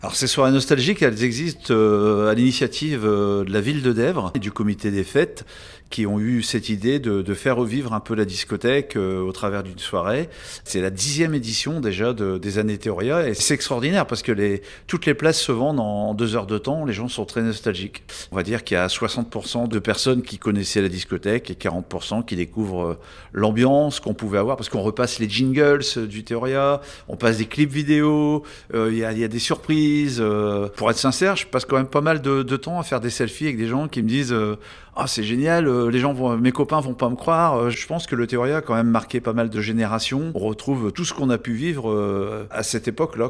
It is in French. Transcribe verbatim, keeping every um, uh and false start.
Alors ces soirées nostalgiques, elles existent euh, à l'initiative euh, de la ville de Dèvres et du comité des fêtes qui ont eu cette idée de, de faire revivre un peu la discothèque euh, au travers d'une soirée. C'est la dixième édition déjà de, des années Théoria et c'est extraordinaire parce que les, toutes les places se vendent en deux heures de temps, les gens sont très nostalgiques. On va dire qu'il y a soixante pour cent de personnes qui connaissaient la discothèque et quarante pour cent qui découvrent euh, l'ambiance qu'on pouvait avoir parce qu'on repasse les jingles euh, du Théoria, on passe des clips vidéo, euh, il y, a, il y a des surprises. Euh, pour être sincère, je passe quand même pas mal de, de temps à faire des selfies avec des gens qui me disent euh, ah, c'est génial, euh, les gens vont, mes copains vont pas me croire. Euh, je pense que le Théoria a quand même marqué pas mal de générations. On retrouve tout ce qu'on a pu vivre euh, à cette époque-là.